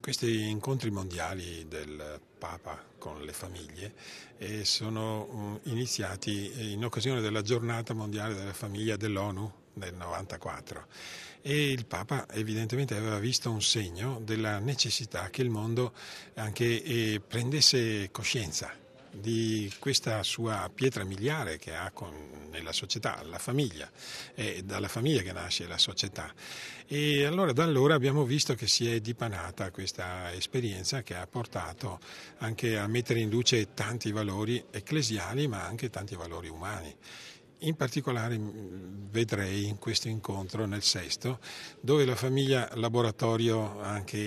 Questi incontri mondiali del Papa con le famiglie sono iniziati in occasione della giornata mondiale della famiglia dell'ONU nel 94 e il Papa evidentemente aveva visto un segno della necessità che il mondo anche prendesse coscienza di questa sua pietra miliare che ha nella società, la famiglia, è dalla famiglia che nasce la società. E allora da allora abbiamo visto che si è dipanata questa esperienza che ha portato anche a mettere in luce tanti valori ecclesiali ma anche tanti valori umani. In particolare vedrei in questo incontro nel sesto, dove la famiglia laboratorio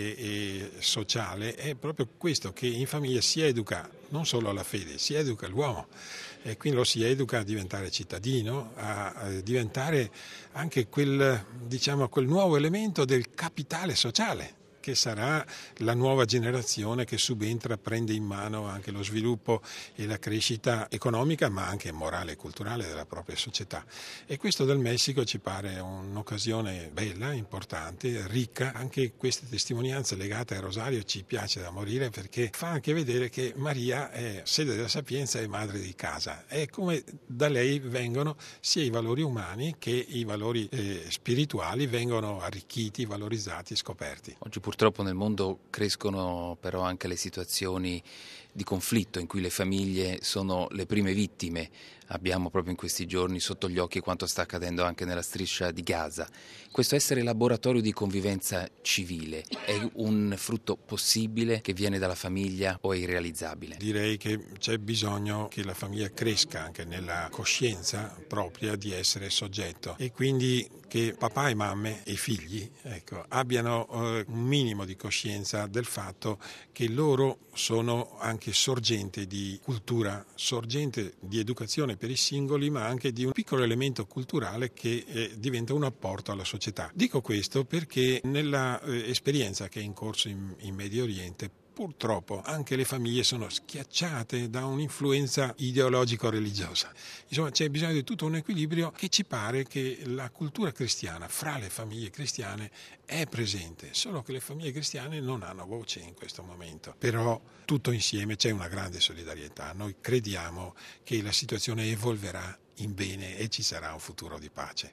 anche sociale è proprio questo, che in famiglia si educa non solo alla fede, si educa l'uomo e quindi lo si educa a diventare cittadino, a diventare anche quel nuovo elemento del capitale sociale, che sarà la nuova generazione che subentra, prende in mano anche lo sviluppo e la crescita economica ma anche morale e culturale della propria società. E questo del Messico ci pare un'occasione bella, importante, ricca. Anche queste testimonianze legate al Rosario ci piace da morire, perché fa anche vedere che Maria è sede della sapienza e madre di casa, e come da lei vengono sia i valori umani che i valori spirituali vengono arricchiti, valorizzati, scoperti. Oggi purtroppo nel mondo crescono però anche le situazioni di conflitto in cui le famiglie sono le prime vittime. Abbiamo proprio in questi giorni sotto gli occhi quanto sta accadendo anche nella striscia di Gaza. Questo essere laboratorio di convivenza civile è un frutto possibile che viene dalla famiglia o è irrealizzabile? Direi che c'è bisogno che la famiglia cresca anche nella coscienza propria di essere soggetto, e quindi che papà e mamme e figli abbiano un minimo di coscienza del fatto che loro sono anche sorgente di cultura, sorgente di educazione per i singoli, ma anche di un piccolo elemento culturale che diventa un apporto alla società. Dico questo perché nella esperienza che è in corso in Medio Oriente, purtroppo anche le famiglie sono schiacciate da un'influenza ideologico-religiosa. Insomma, c'è bisogno di tutto un equilibrio, che ci pare che la cultura cristiana fra le famiglie cristiane è presente, solo che le famiglie cristiane non hanno voce in questo momento. Però tutto insieme c'è una grande solidarietà. Noi crediamo che la situazione evolverà in bene e ci sarà un futuro di pace.